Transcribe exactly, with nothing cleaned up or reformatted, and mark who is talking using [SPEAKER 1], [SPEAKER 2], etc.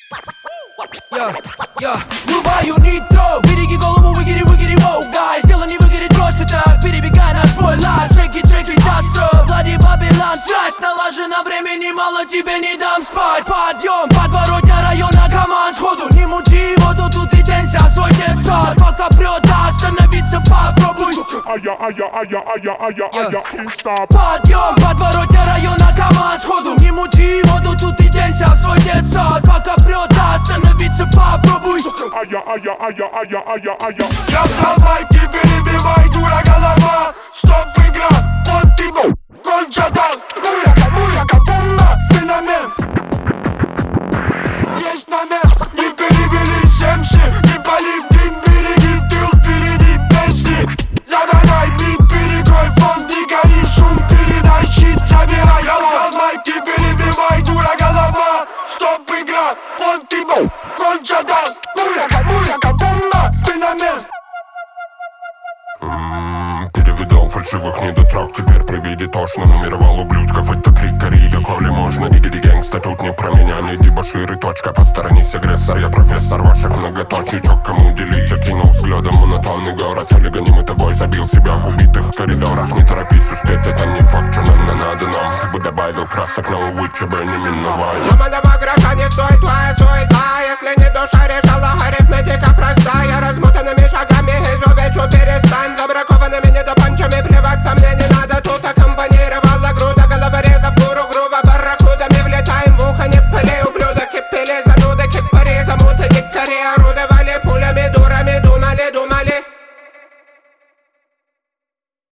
[SPEAKER 1] Я, я врубаю нитро, береги голову, выгири, выгири, воу, гайс. Дело не выгорит просто так, перебегай на свой лад. Чеки, чеки, дастро, Влади Бабилан. Связь налажена, времени мало, тебе не дам спать. Подъем, подворотня района, команд сходу. Не мути воду, тут и денься, свой детсад. Пока прет, да, остановиться попробуй.
[SPEAKER 2] Ая, ая, ая, ая, ая, ая, can't stop.
[SPEAKER 1] Подъем, подворотня района, команд сходу. Не мути воду, тут и денься, свой детсад. Пока прет, да, остановиться попробуй.
[SPEAKER 2] Ая, ая, ая, ая, ая, ая.
[SPEAKER 3] Я взял майки, перебивай, дура голова. Стоп, игра, вот ты бу, конча дал. Муяка, муяка, бомба, феномен. Есть момент, не перевели семьси. Не пали в дым, береги тыл, впереди песни. Забирай бит, перекрой фон, не гори шум, передай щит, забирай. Я взял майки, перебивай, дура голова. Стоп, игра, вот ты бу, конча дал. Муяка, муяка, бомба, феномен.
[SPEAKER 2] Перевидал фальшивых недотрог, теперь при виде тошно. Нумеровал ублюдков, это крик Кариби, коли можно. Дигиди гэнгста, тут не про меня, не дебоширы, точка. Посторонись, агрессор, я профессор ваших многоточечек. Кому делить, окинул взглядом монотонный город. Олигоним и тобой забил себя в убитых коридорах. Не торопись успеть, это не факт, что нам надо нам. Как бы добавил красок, но увы, чебы не миновать.
[SPEAKER 3] Ломаного гроша не стоит твоя суета. Если не душа решала, арифметика простая. Размотанными шагами изувечу, перестань. Забракованными